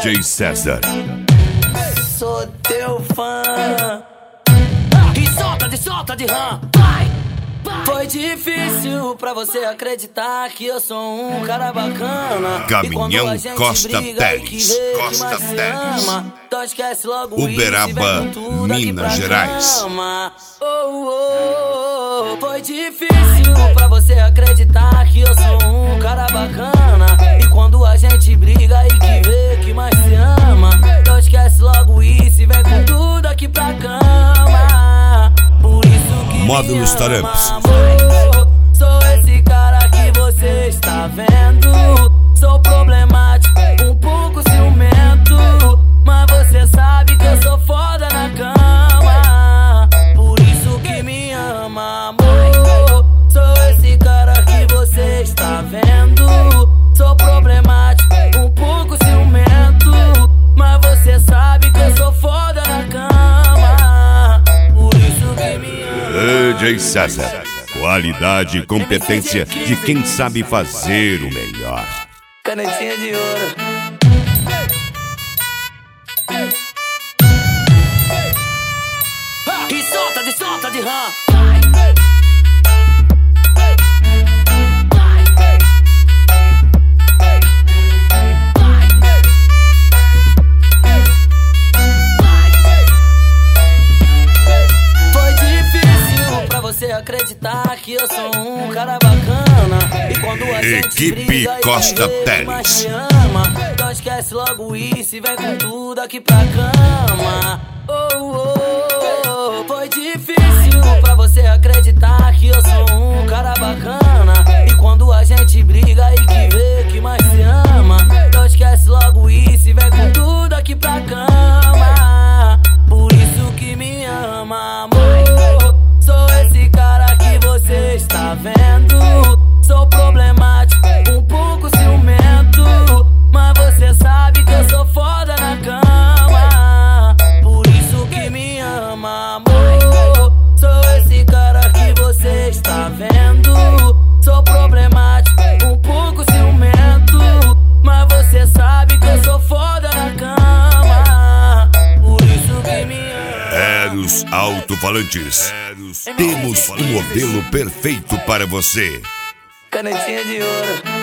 DJ César. Sou teu fã. E solta de rã, vai! Foi difícil pra você acreditar que eu sou um cara bacana. Caminhão Costa Teles, Costa Teles, então esquece logo Uberaba, Minas Gerais. Foi difícil pra você acreditar que eu sou um cara bacana. E quando a gente briga e que vê que mais se ama, então esquece logo isso e vem com tudo aqui pra cama. Por isso que Módulos Taramps. Sou esse cara que você está vendo. Sou problemático, um pouco ciumento, mas você sabe que eu sou foda na cama. Por isso que me ama, amor. Sou esse cara que você está vendo. Sou problemático, um pouco ciumento, mas você sabe que eu sou foda na cama. Por isso que me ama. DJ César. Qualidade e competência de quem sabe fazer o melhor. Canetinha de ouro. E solta de rã. Você acreditar que eu sou um cara bacana. E quando a gente Equipe briga Costa e Teles. então esquece logo isso e vem com tudo aqui pra cama. Foi difícil pra você acreditar que eu sou um cara bacana. E quando a gente briga e que vê que mais se ama, então esquece logo isso e vem com tudo aqui pra cama. Por isso que me ama, amor. Sou esse cara que você está vendo. Sou problemático, um pouco ciumento, mas você sabe que eu sou foda na cama. Por isso que me ama, amor. Sou esse cara que você está vendo. Sou problemático, um pouco ciumento, mas você sabe que eu sou foda na cama. Por isso que me ama. Eros Alto-Falantes. Temos o modelo perfeito para você. Canetinha de ouro.